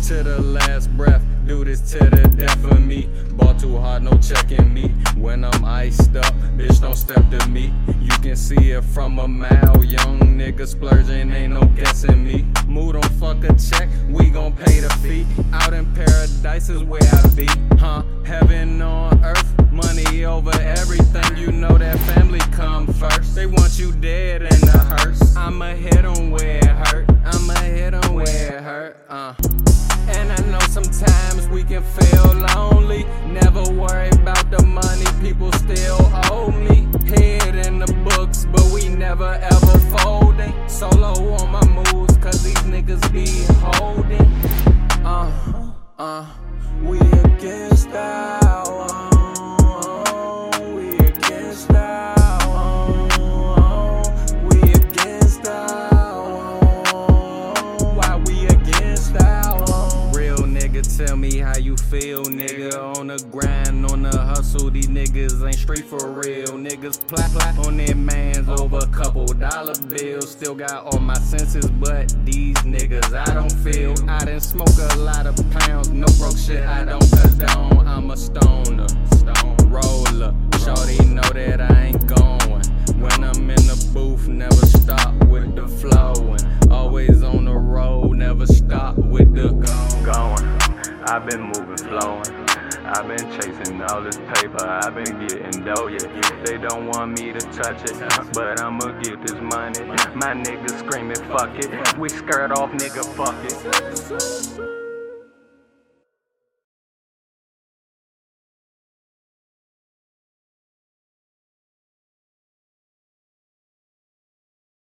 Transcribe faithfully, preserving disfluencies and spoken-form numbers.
to the last breath, do this to the death of me. Ball too hard, no checking me. When I'm iced up, bitch don't step to me. You can see it from a mile. Young nigga splurging, ain't no guessing me. Mood don't fuck a check, we gon' pay the fee. Out in paradise is where I be, huh? Heaven on earth, money over everything. You know that family come first. They want you dead in the hearse. I'ma hit them where it hurt. I'ma hit them where it hurt, uh. And I know sometimes we can feel lonely. Never worry about the money, people still owe me. Head in the books, but we never ever folding. Solo on my moves, cause these niggas be holding. Uh, uh, we against our own. We against our own. We against our own. Why we against our own? Real nigga, tell me how you feel, nigga. On the grind, on the hustle, these niggas ain't straight for real. Niggas plot plot on their mans over a couple dollar bills. Still got all my senses, but these niggas I don't feel. I done smoke a lot of pounds, no broke shit I don't condone. I'm a stoner, stone roller. Shorty know that I ain't going. When I'm in the booth, never stop with the flowing. Always on the road, never stop with the going. I've been moving, flowing. I've been chasing all this paper, I've been getting dough, yeah. They don't want me to touch it, but I'ma get this money. My niggas screaming, fuck it. We skirt off, nigga, fuck it.